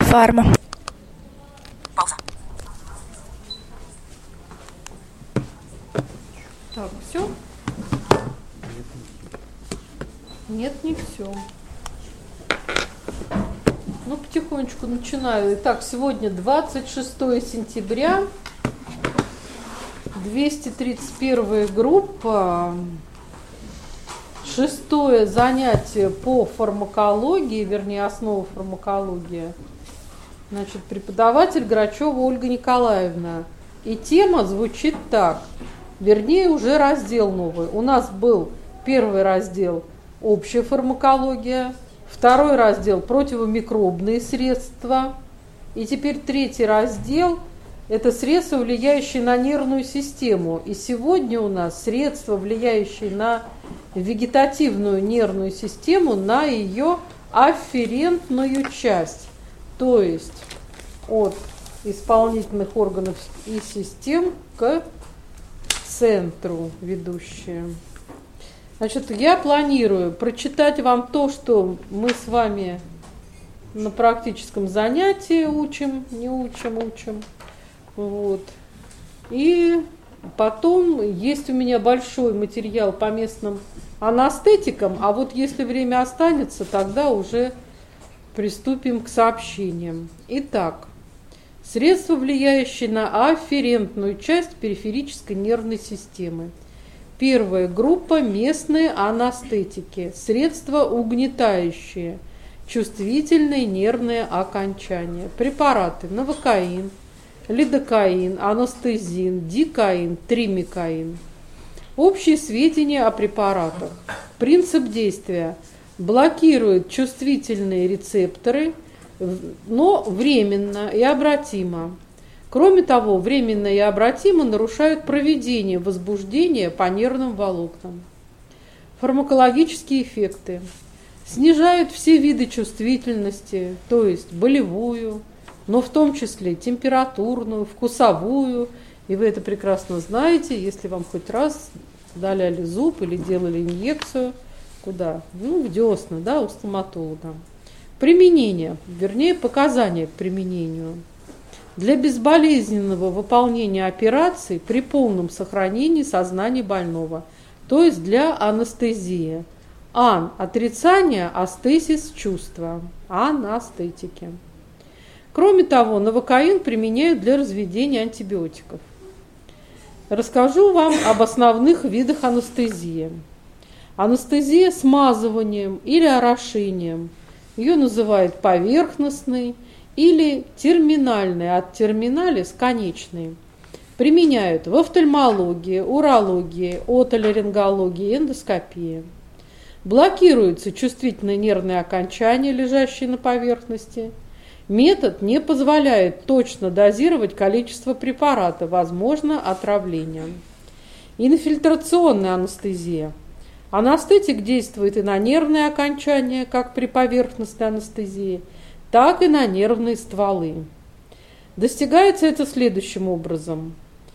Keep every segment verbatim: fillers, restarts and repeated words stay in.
Фарма. Пауза. Так, все? Нет, не все. Ну, потихонечку начинаю. Итак, сегодня двадцать шестое сентября, двести тридцать первая группа, шестое занятие по фармакологии, вернее, основа фармакологии. Значит, преподаватель Грачева Ольга Николаевна. И тема звучит так, вернее, уже раздел новый. У нас был первый раздел «Общая фармакология», второй раздел «Противомикробные средства», и теперь третий раздел – это средства, влияющие на нервную систему. И сегодня у нас средства, влияющие на вегетативную нервную систему, на ее афферентную часть, то есть от исполнительных органов и систем к центру ведущие. Значит, я планирую прочитать вам то, что мы с вами на практическом занятии учим, не учим, учим. Вот. И потом есть у меня большой материал по местным анестетикам, а вот если время останется, тогда уже приступим к сообщениям. Итак, средства, влияющие на афферентную часть периферической нервной системы. Первая группа – местные анестетики, средства угнетающие, чувствительные нервные окончания. Препараты: новокаин, лидокаин, анестезин, дикаин, тримикаин. Общие сведения о препаратах. Принцип действия: блокирует чувствительные рецепторы, но временно и обратимо. Кроме того, временно и обратимо нарушают проведение возбуждения по нервным волокнам. Фармакологические эффекты: снижают все виды чувствительности, то есть болевую, но в том числе температурную, вкусовую. И вы это прекрасно знаете, если вам хоть раз удаляли зуб или делали инъекцию. Куда? Ну, в десна, да, у стоматолога. Применение, вернее, показания к применению. Для безболезненного выполнения операций при полном сохранении сознания больного, то есть для анестезии. Ан – отрицание, астезис – чувство. Анестетики. Кроме того, новокаин применяют для разведения антибиотиков. Расскажу вам об основных видах анестезии. Анестезия смазыванием или орошением. Ее называют поверхностной или терминальной, от терминалис – конечной. Применяют в офтальмологии, урологии, отоларингологии, эндоскопии. Блокируются чувствительные нервные окончания, лежащие на поверхности. Метод не позволяет точно дозировать количество препарата, возможно отравление. Инфильтрационная анестезия. Анестетик действует и на нервные окончания, как при поверхностной анестезии, так и на нервные стволы. Достигается это следующим образом.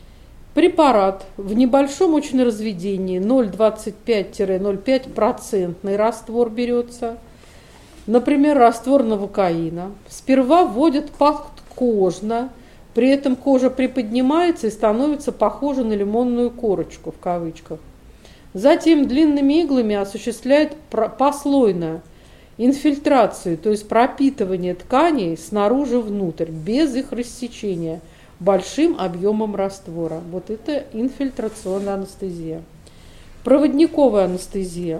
Препарат в небольшом очень разведении ноль целых двадцать пять сотых - ноль целых пять десятых процента раствор берется, например, раствор новокаина. Сперва вводят подкожно, при этом кожа приподнимается и становится похожа на лимонную корочку, в кавычках. Затем длинными иглами осуществляют послойно инфильтрацию, то есть пропитывание тканей снаружи внутрь, без их рассечения, большим объемом раствора. Вот это инфильтрационная анестезия. Проводниковая анестезия.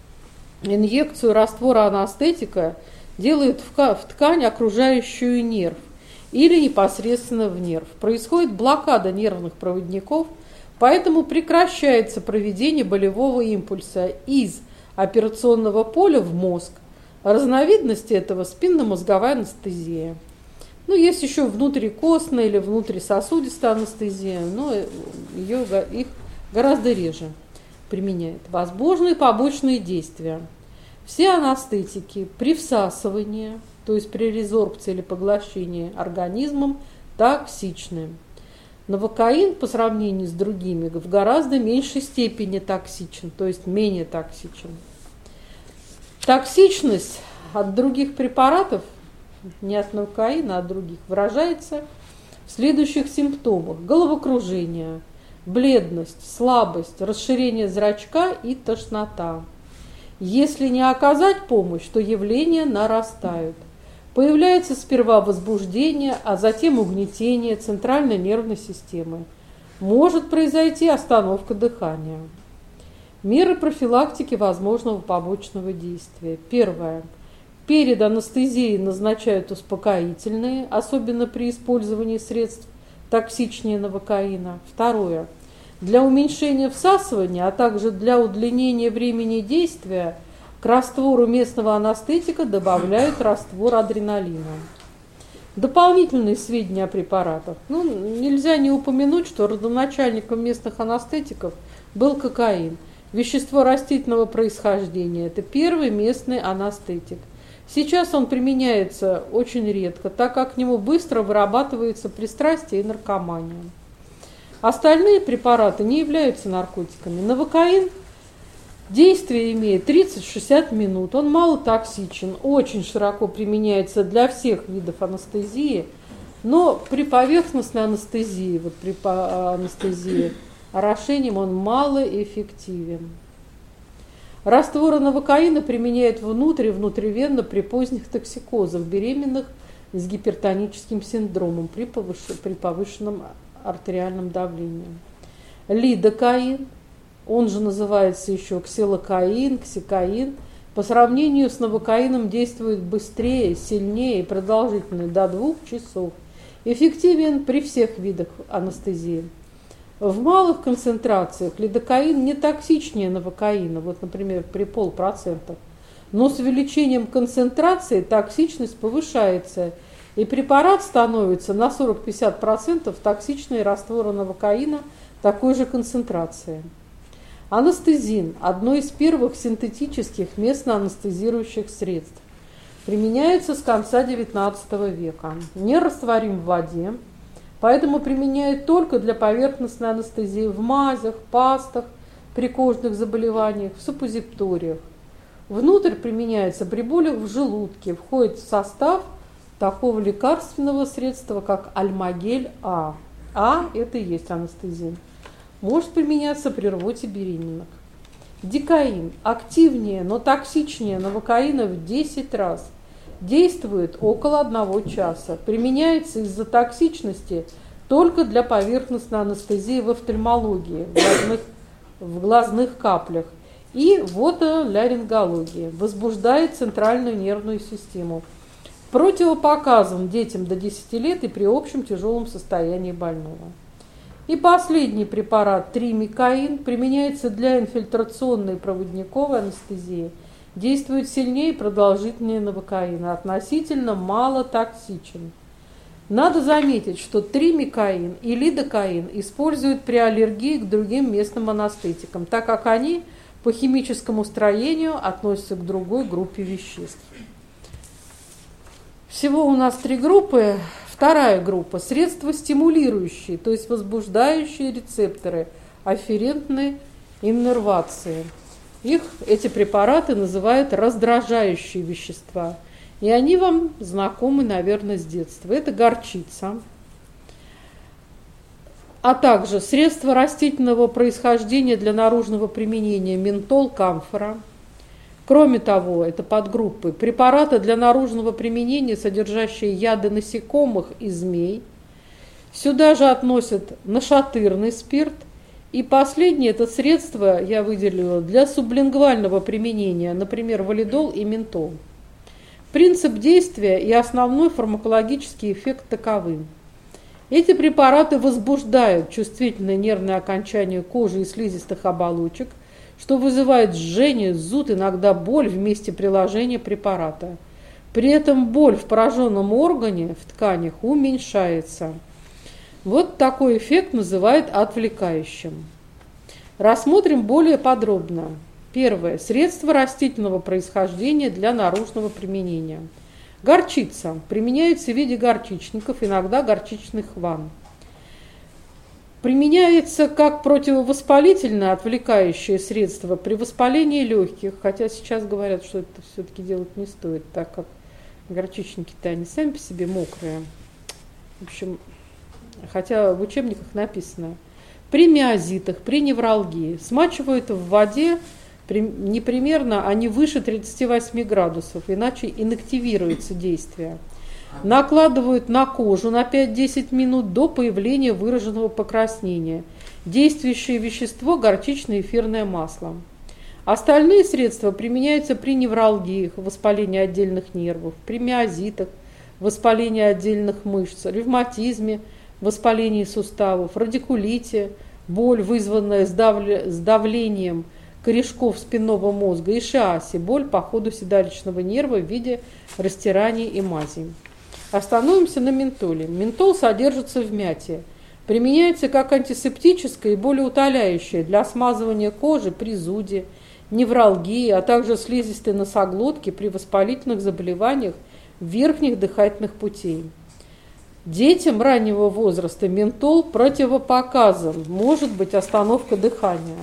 Инъекцию раствора анестетика делают в ткань, окружающую нерв, или непосредственно в нерв. Происходит блокада нервных проводников, поэтому прекращается проведение болевого импульса из операционного поля в мозг. Разновидности этого – спинномозговая анестезия. Ну, есть еще внутрикостная или внутрисосудистая анестезия, но ее, их гораздо реже применяют. Возможны побочные действия. Все анестетики при всасывании, то есть при резорбции или поглощении организмом, токсичны. Новокаин по сравнению с другими в гораздо меньшей степени токсичен, то есть менее токсичен. Токсичность от других препаратов не от новокаина, а от других, выражается в следующих симптомах: головокружение, бледность, слабость, расширение зрачка и тошнота. Если не оказать помощь, то явления нарастают. Появляется сперва возбуждение, а затем угнетение центральной нервной системы. Может произойти остановка дыхания. Меры профилактики возможного побочного действия. Первое. Перед анестезией назначают успокоительные, особенно при использовании средств токсичнее новокаина. Второе. Для уменьшения всасывания, а также для удлинения времени действия к раствору местного анестетика добавляют раствор адреналина. Дополнительные сведения о препаратах. Ну, нельзя не упомянуть, что родоначальником местных анестетиков был кокаин. Вещество растительного происхождения. Это первый местный анестетик. Сейчас он применяется очень редко, так как к нему быстро вырабатывается пристрастие и наркомания. Остальные препараты не являются наркотиками. Новокаин действие имеет тридцать-шестьдесят минут, он малотоксичен, очень широко применяется для всех видов анестезии, но при поверхностной анестезии, вот при анестезии орошением он малоэффективен. Растворы новокаина применяют внутрь и внутривенно при поздних токсикозах беременных с гипертоническим синдромом при, повыш... при повышенном артериальном давлении. Лидокаин, он же называется еще ксилокаин, ксикаин, по сравнению с новокаином действует быстрее, сильнее и продолжительнее, до двух часов. Эффективен при всех видах анестезии. В малых концентрациях лидокаин не токсичнее новокаина, вот, например, при полпроцента, но с увеличением концентрации токсичность повышается, и препарат становится на сорок-пятьдесят процентов токсичнее раствора новокаина такой же концентрации. Анестезин – одно из первых синтетических местно анестезирующих средств. Применяется с конца девятнадцатого века. Не растворим в воде, поэтому применяют только для поверхностной анестезии в мазях, пастах, при кожных заболеваниях, в суппозиториях. Внутрь применяется при болях в желудке, входит в состав такого лекарственного средства, как альмагель-А. А – это и есть анестезин. Может применяться при рвоте беременных. Дикаин активнее, но токсичнее новокаина в десять раз. Действует около одного часа. Применяется из-за токсичности только для поверхностной анестезии в офтальмологии, в глазных, в глазных каплях и в отоларингологии. Возбуждает центральную нервную систему. Противопоказан детям до десяти лет и при общем тяжелом состоянии больного. И последний препарат тримикаин применяется для инфильтрационной проводниковой анестезии. Действует сильнее и продолжительнее новокаина, относительно мало токсичен. Надо заметить, что тримикаин и лидокаин используют при аллергии к другим местным анестетикам, так как они по химическому строению относятся к другой группе веществ. Всего у нас три группы. Вторая группа – средства стимулирующие, то есть возбуждающие рецепторы афферентной иннервации. Их, эти препараты называют раздражающие вещества. И они вам знакомы, наверное, с детства. Это горчица, а также средства растительного происхождения для наружного применения ментол, камфора. Кроме того, это подгруппы препараты для наружного применения, содержащие яды насекомых и змей. Сюда же относят нашатырный спирт. И последнее – это средства, я выделила, для сублингвального применения, например, валидол и ментол. Принцип действия и основной фармакологический эффект таковы. Эти препараты возбуждают чувствительное нервное окончание кожи и слизистых оболочек, что вызывает жжение, зуд, иногда боль в месте приложения препарата. При этом боль в пораженном органе, в тканях, уменьшается. Вот такой эффект называют отвлекающим. Рассмотрим более подробно. Первое. Средства растительного происхождения для наружного применения. Горчица. Применяется в виде горчичников, иногда горчичных ванн. Применяется как противовоспалительное отвлекающее средство при воспалении легких, хотя сейчас говорят, что это все-таки делать не стоит, так как Горчичники-то они сами по себе мокрые. В общем, хотя в учебниках написано, при миозитах, при невралгии смачивают в воде не примерно, а не выше тридцати восьми градусов, иначе инактивируется действие. Накладывают на кожу на пять-десять минут до появления выраженного покраснения. Действующее вещество – горчичное эфирное масло. Остальные средства применяются при невралгиях, воспалении отдельных нервов, при миозитах, воспалении отдельных мышц, ревматизме, воспалении суставов, радикулите, боль, вызванная сдавлением корешков спинного мозга, и шиасе, боль по ходу седалищного нерва в виде растираний и мазей. Остановимся на ментоле. Ментол содержится в мяте. Применяется как антисептическое и болеутоляющее для смазывания кожи при зуде, невралгии, а также слизистой носоглотки при воспалительных заболеваниях верхних дыхательных путей. Детям раннего возраста ментол противопоказан, может быть остановка дыхания.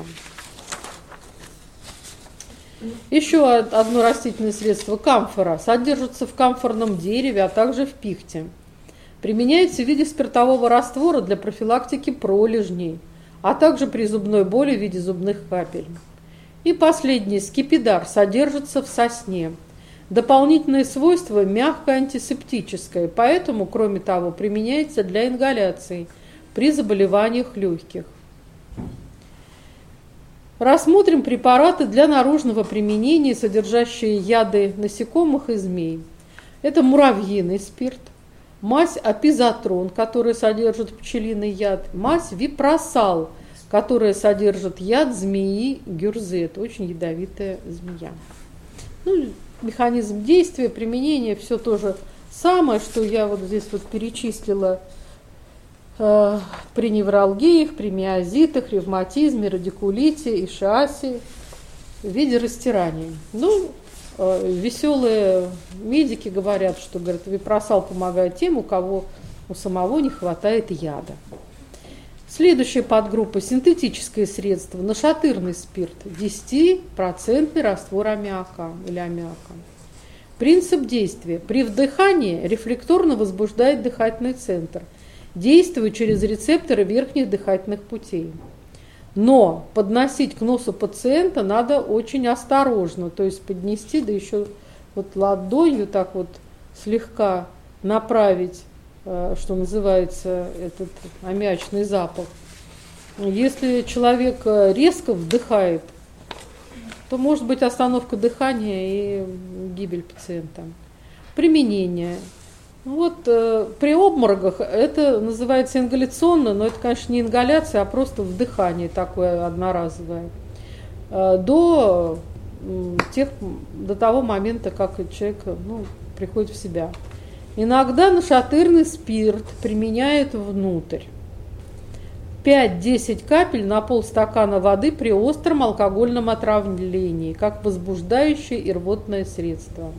Еще одно растительное средство – камфора. Содержится в камфорном дереве, а также в пихте. Применяется в виде спиртового раствора для профилактики пролежней, а также при зубной боли в виде зубных капель. И последний – скипидар. Содержится в сосне. Дополнительное свойство – мягкое антисептическое, поэтому, кроме того, применяется для ингаляции при заболеваниях легких. Рассмотрим препараты для наружного применения, содержащие яды насекомых и змей. Это муравьиный спирт, мазь апизотрон, которая содержит пчелиный яд, мазь випросал, которая содержит яд змеи гюрзы. Это очень ядовитая змея. Ну, механизм действия, применения, все то же самое, что я вот здесь вот перечислила э, при невралгиях, при миозитах, ревматизме, радикулите, ишиасе в виде растираний. Ну, э, веселые медики говорят, что, говорят, випросал помогает тем, у кого у самого не хватает яда. Следующая подгруппа – синтетическое средство, нашатырный спирт, десятипроцентный раствор аммиака или аммиака. Принцип действия. При вдыхании рефлекторно возбуждает дыхательный центр, действует через рецепторы верхних дыхательных путей. Но подносить к носу пациента надо очень осторожно, то есть поднести, да еще вот ладонью так вот слегка направить, что называется, этот аммиачный запах. Если человек резко вдыхает, то может быть остановка дыхания и гибель пациента. Применение. Вот э, при обмороках это называется ингаляционно, но это, конечно, не ингаляция, а просто вдыхание такое одноразовое. Э, до, э, тех, до того момента, как человек ну, приходит в себя. Иногда нашатырный спирт применяют внутрь. пять-десять капель на полстакана воды при остром алкогольном отравлении, как возбуждающее и рвотное средство.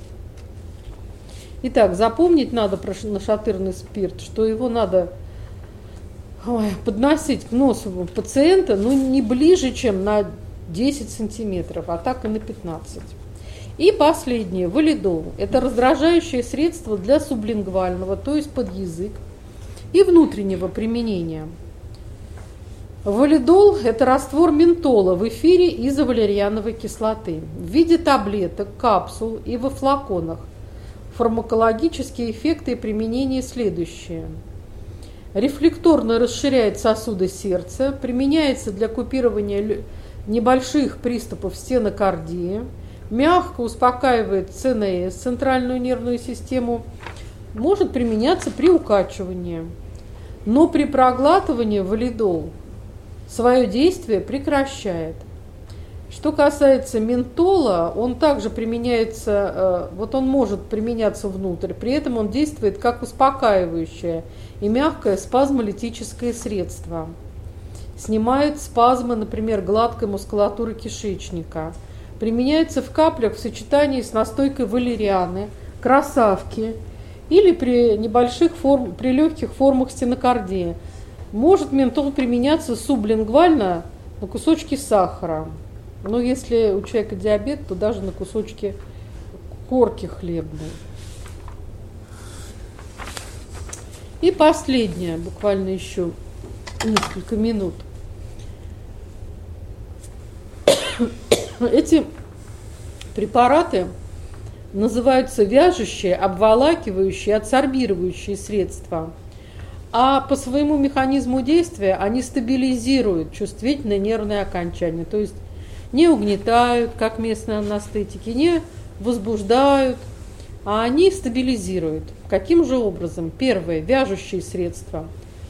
Итак, запомнить надо про нашатырный спирт, что его надо ой, подносить к носу пациента ну, не ближе, чем на десять сантиметров, а так и на пятнадцать. И последнее, валидол. Это раздражающее средство для сублингвального, то есть под язык, и внутреннего применения. Валидол – это раствор ментола в эфире изовалериановой кислоты в виде таблеток, капсул и во флаконах. Фармакологические эффекты и применение следующие. Рефлекторно расширяет сосуды сердца, применяется для купирования небольших приступов стенокардии, мягко успокаивает ЦНС, центральную нервную систему, может применяться при укачивании. Но при проглатывании валидол свое действие прекращает. Что касается ментола, он также применяется, вот он может применяться внутрь, при этом он действует как успокаивающее и мягкое спазмолитическое средство. Снимает спазмы, например, гладкой мускулатуры кишечника. Применяется в каплях в сочетании с настойкой валерианы, красавки или при небольших форм, при легких формах стенокардии. Может ментол применяться сублингвально на кусочки сахара. Но если у человека диабет, то даже на кусочки корки хлебной. И последнее, буквально еще несколько минут. Эти препараты называются вяжущие, обволакивающие, адсорбирующие средства. А по своему механизму действия они стабилизируют чувствительное нервное окончание. То есть не угнетают, как местные анестетики, не возбуждают, а они стабилизируют. Каким же образом? Первое. Вяжущие средства.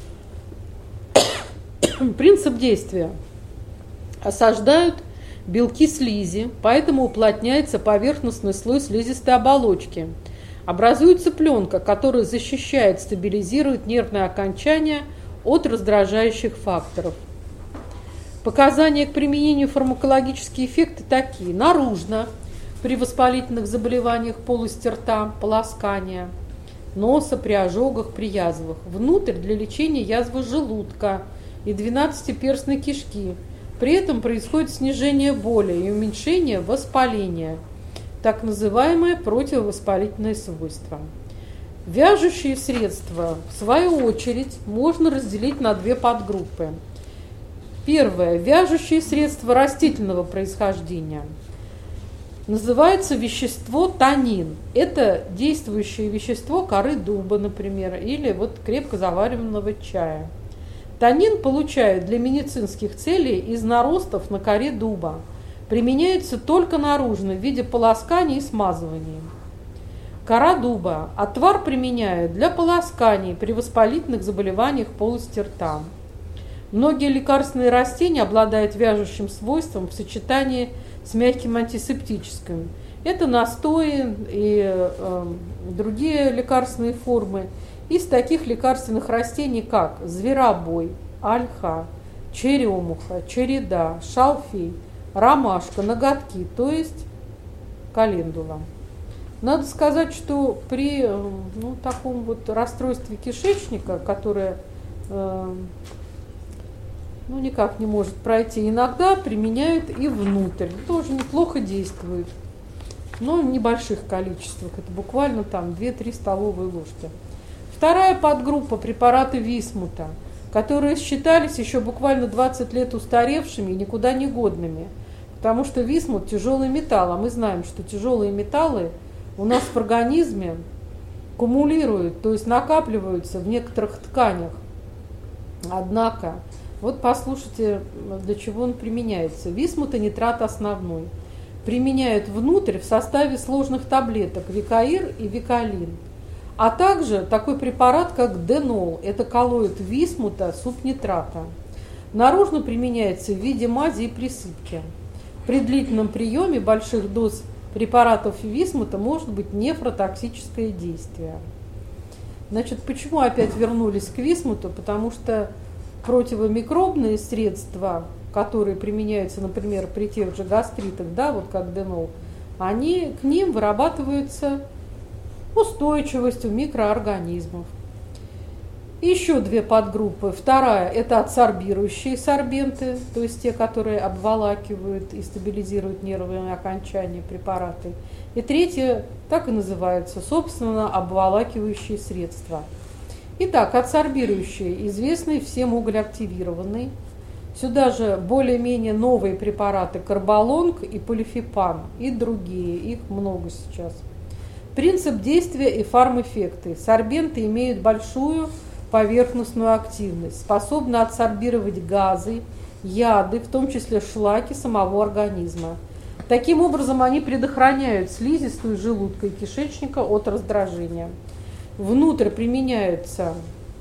Принцип действия. Осаждают белки слизи, поэтому уплотняется поверхностный слой слизистой оболочки. Образуется пленка, которая защищает, стабилизирует нервное окончание от раздражающих факторов. Показания к применению фармакологические эффекты такие. Наружно, при воспалительных заболеваниях полости рта, полоскания, носа, при ожогах, при язвах. Внутрь для лечения язвы желудка и двенадцатиперстной кишки. При этом происходит снижение боли и уменьшение воспаления, так называемое противовоспалительное свойство. Вяжущие средства, в свою очередь, можно разделить на две подгруппы. Первое. Вяжущие средства растительного происхождения. Называется вещество танин. Это действующее вещество коры дуба, например, или вот крепко заваренного чая. Танин получают для медицинских целей из наростов на коре дуба. Применяется только наружно в виде полоскания и смазывания. Кора дуба. Отвар применяют для полосканий при воспалительных заболеваниях полости рта. Многие лекарственные растения обладают вяжущим свойством в сочетании с мягким антисептическим. Это настои и э, другие лекарственные формы из таких лекарственных растений, как зверобой, ольха, черемуха, череда, шалфей, ромашка, ноготки, то есть календула. Надо сказать, что при ну, таком вот расстройстве кишечника, которое э, ну, никак не может пройти, иногда применяют и внутрь. Тоже неплохо действует, но в небольших количествах. Это буквально там две-три столовые ложки. Вторая подгруппа – препараты висмута, которые считались еще буквально двадцать лет устаревшими и никуда не годными, потому что висмут – тяжелый металл, а мы знаем, что тяжелые металлы у нас в организме кумулируют, то есть накапливаются в некоторых тканях. Однако, вот послушайте, для чего он применяется. Висмутонитрат основной применяют внутрь в составе сложных таблеток Викаир и Викалин. А также такой препарат, как Денол, это коллоид висмута субнитрата. Наружно применяется в виде мази и присыпки. При длительном приеме больших доз препаратов висмута может быть нефротоксическое действие. Значит, почему опять вернулись к висмуту? Потому что противомикробные средства, которые применяются, например, при тех же гастритах, да, вот как Денол, они, к ним вырабатываются устойчивость у микроорганизмов. Еще две подгруппы. Вторая – это адсорбирующие сорбенты, то есть те, которые обволакивают и стабилизируют нервные окончания препараты. И третья так и называется, собственно, обволакивающие средства. Итак, адсорбирующие, известный всем уголь активированный. Сюда же более-менее новые препараты карболонг и полифипан и другие, их много сейчас. Принцип действия и фарм-эффекты. Сорбенты имеют большую поверхностную активность, способны адсорбировать газы, яды, в том числе шлаки самого организма. Таким образом, они предохраняют слизистую желудка и кишечника от раздражения. Внутрь применяются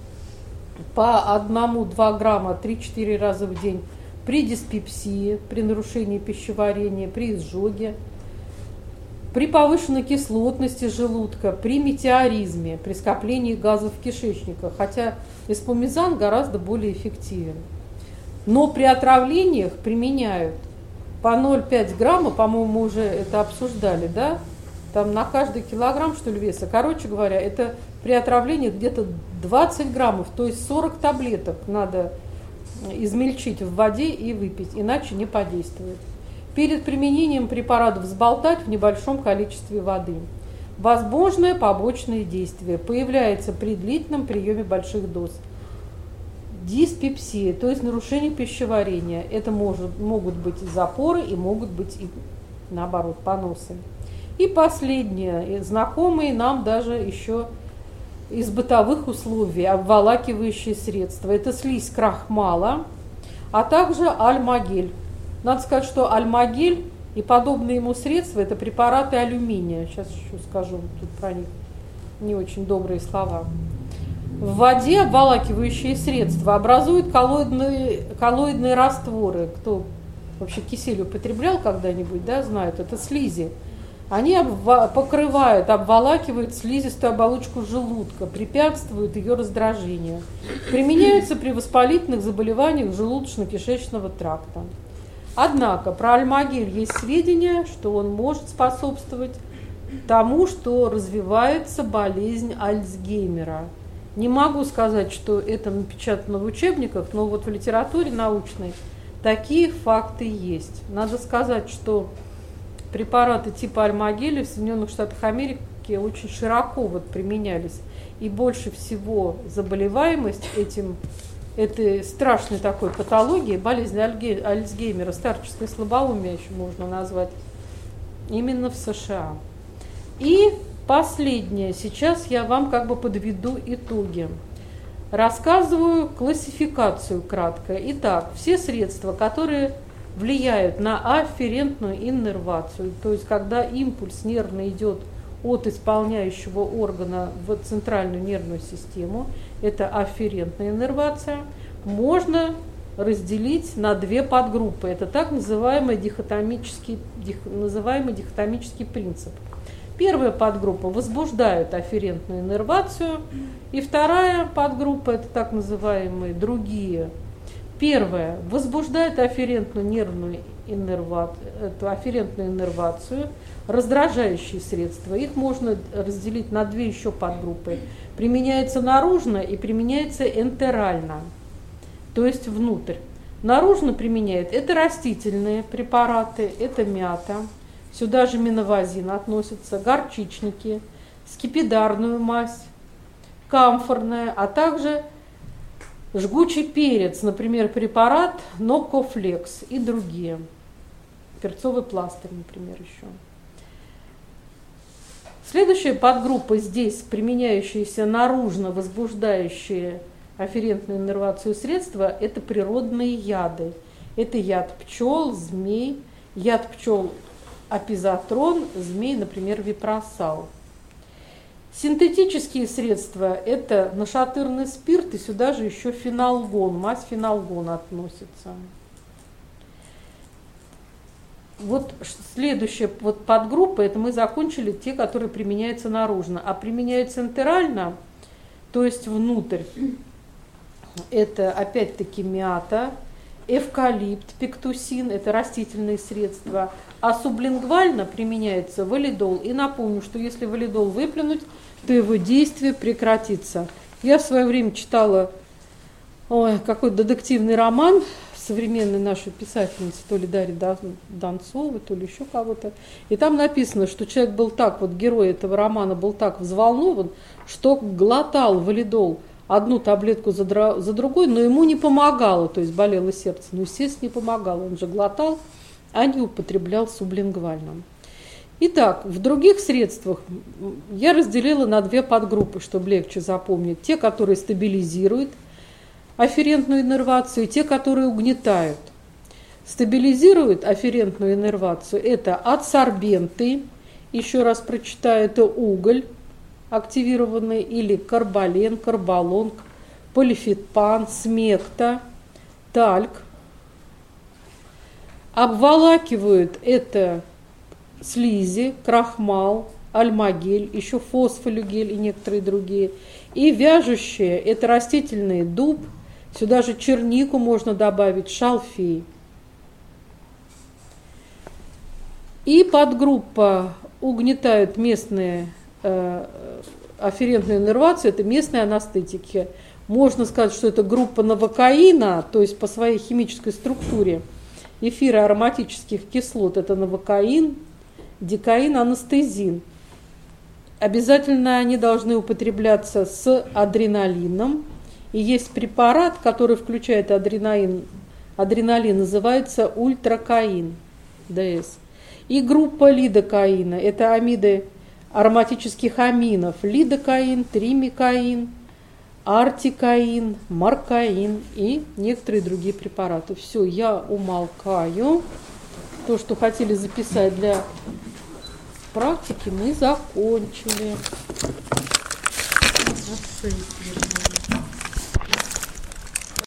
по одному-два грамма три-четыре раза в день при диспепсии, при нарушении пищеварения, при изжоге, при повышенной кислотности желудка, при метеоризме, при скоплении газов в кишечнике, хотя эспумизан гораздо более эффективен. Но при отравлениях применяют по ноль целых пять грамма, по-моему, мы уже это обсуждали, да? Там на каждый килограмм, что ли, веса. Короче говоря, это при отравлении где-то двадцать граммов, то есть сорок таблеток надо измельчить в воде и выпить, иначе не подействует. Перед применением препаратов взболтать в небольшом количестве воды. Возможное побочное действие появляется при длительном приеме больших доз. Диспепсия, то есть нарушение пищеварения. Это может, могут быть и запоры, и могут быть и, наоборот, поносы. И последнее, знакомые нам даже еще из бытовых условий, обволакивающие средства. Это слизь крахмала, а также альмагель. Надо сказать, что альмагель и подобные ему средства – это препараты алюминия. Сейчас еще скажу тут про них не очень добрые слова. В воде обволакивающие средства образуют коллоидные, коллоидные растворы. Кто вообще кисель употреблял когда-нибудь, да, знают, это слизи. Они обва- покрывают, обволакивают слизистую оболочку желудка, препятствуют ее раздражению. Применяются при воспалительных заболеваниях желудочно-кишечного тракта. Однако про альмагель есть сведения, что он может способствовать тому, что развивается болезнь Альцгеймера. Не могу сказать, что это напечатано в учебниках, но вот в литературе научной такие факты есть. Надо сказать, что препараты типа альмагеля в Соединенных Штатах Америки очень широко вот применялись. И больше всего заболеваемость этим, этой страшной такой патологией, болезнь Альцгеймера, старческое слабоумие еще можно назвать, именно в США. И последнее. Сейчас я вам как бы подведу итоги. Рассказываю классификацию кратко. Итак, все средства, которые влияют на афферентную иннервацию, то есть когда импульс нервный идет от исполняющего органа в центральную нервную систему, это афферентная иннервация, можно разделить на две подгруппы. Это так называемый дихотомический, дих, называемый дихотомический принцип. Первая подгруппа возбуждает афферентную иннервацию, и вторая подгруппа, это так называемые другие. Первая возбуждает афферентную нервную иннервацию, эту афферентную иннервацию, раздражающие средства. Их можно разделить на две еще подгруппы. Применяется наружно и применяется энтерально, то есть внутрь. Наружно применяют это растительные препараты, это мята. Сюда же миновазин относятся, горчичники, скипидарную мазь, камфорная, а также жгучий перец, например, препарат Нокофлекс и другие. Перцовый пластырь, например, еще. Следующая подгруппа здесь, применяющиеся наружно возбуждающие афферентную иннервацию средства, это природные яды. Это яд пчел, змей, яд пчел апизотрон, змей, например, випросал. Синтетические средства – это нашатырный спирт, и сюда же еще фенолгон, мазь фенолгон относится. Вот следующая вот подгруппа, это мы закончили те, которые применяются наружно, а применяются энтерально, то есть внутрь. Это опять-таки мята, эвкалипт, пектусин, это растительные средства, а сублингвально применяется валидол. И напомню, что если валидол выплюнуть, то его действие прекратится. Я в свое время читала ой, какой-то детективный роман современной нашей писательницы, то ли Дарьи Донцовой, то ли еще кого-то. И там написано, что человек был так, вот герой этого романа был так взволнован, что глотал валидол одну таблетку за, дро- за другой, но ему не помогало, то есть болело сердце. Ну, естественно, не помогало, он же глотал, а не употреблял сублингвально. Итак, в других средствах я разделила на две подгруппы, чтобы легче запомнить. Те, которые стабилизируют афферентную иннервацию, и те, которые угнетают. Стабилизируют афферентную иннервацию – это адсорбенты, еще раз прочитаю, это уголь активированный, или карболен, карболон, полифетпан, смекта, тальк. Обволакивают это слизи, крахмал, альмагель, еще фосфолюгель и некоторые другие. И вяжущие – это растительный дуб, сюда же чернику можно добавить, шалфей. И подгруппа угнетают местные э, афферентные иннервации, это местные анестетики. Можно сказать, что это группа новокаина, то есть по своей химической структуре эфира ароматических кислот, это новокаин, дикаин, анестезин. обязательно они должны употребляться с адреналином. И есть препарат, который включает адреналин, адреналин называется ультракаин, ДС. И группа лидокаина, это амиды ароматических аминов, лидокаин, тримикаин, артикаин, маркаин и некоторые другие препараты. Все, я умолкаю. То, что хотели записать для практики, мы закончили.